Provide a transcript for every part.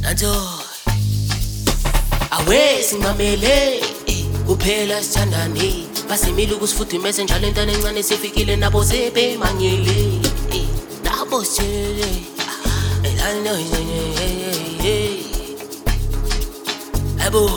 Nanzo awe singamele kuphela sithandane basimile ukusifudumeza njalo entana encane sifikile nabo sebemangele nabo sele abo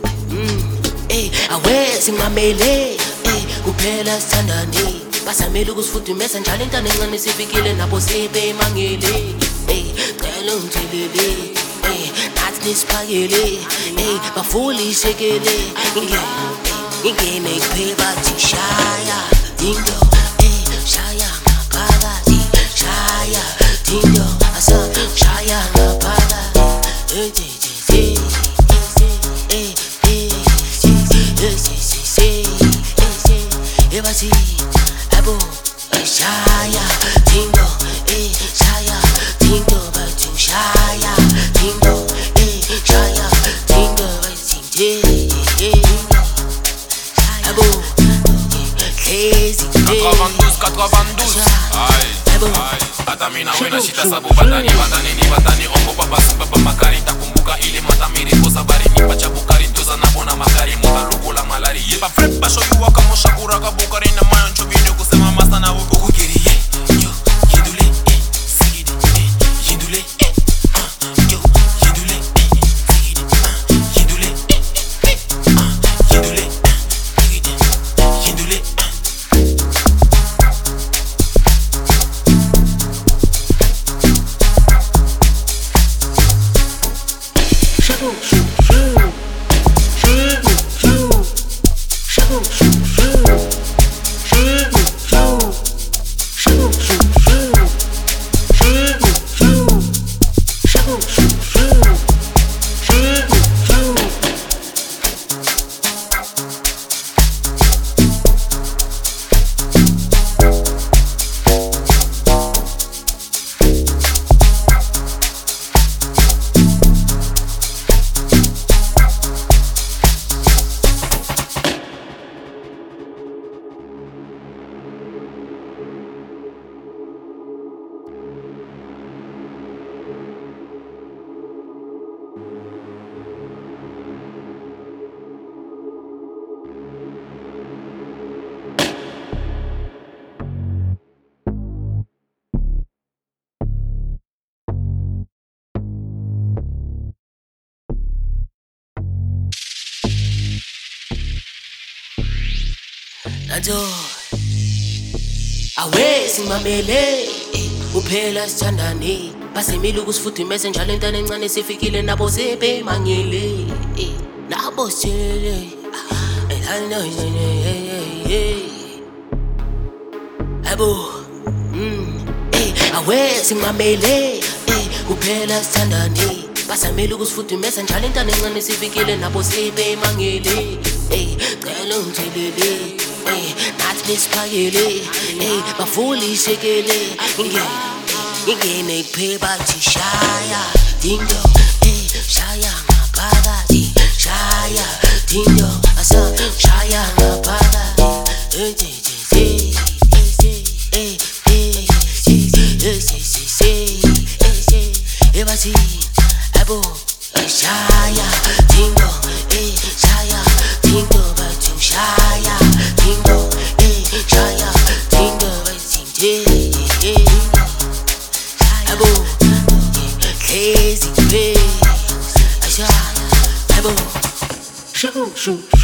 awe singamele kuphela sithandane basamele ukusifudumeza njalo entana encane sifikile nabo sebemangele cela ungithelele nathi nisiphakele bafuli isekele ingene kuphela bathi shaya dindo shaya ngaphakathi shaya dindo asa shaya ngaphakathi ebathi abo shaya dindo shaya dindo bathi shaya dindo shaya dindo bathi abo lazy 92 hata mina wena shita sabu batani ombo baba simba makari takumbuka ile matamiri kosa bari nipa chabukari toza nabona makari muta rugula malari yeba frepa show you waka moshakura kabukari na mayo nchobinyo kusema masta na ukugiri yo yindule sigidi yindule yo yindule sigidi yindule yindule yindule Nanzo awe singamele kuphela sithandane basimile ukusifudumeza njalo entana encane sifikile nabo sebemangele nabo sele abo awe singamele kuphela sithandane basamele ukusifudumeza njalo entana encane sifikile nabo sebemangele cela ungithelele nathi nisiphakele bafuli isekele ingene kuphela bathi shaya dindo shaya ngaphakathi shaya dindo asa shaya ngaphakathi ebathi abo shaya dindo shaya dindo bathi shaya dindo shaya dindo bathi abo lazy face abo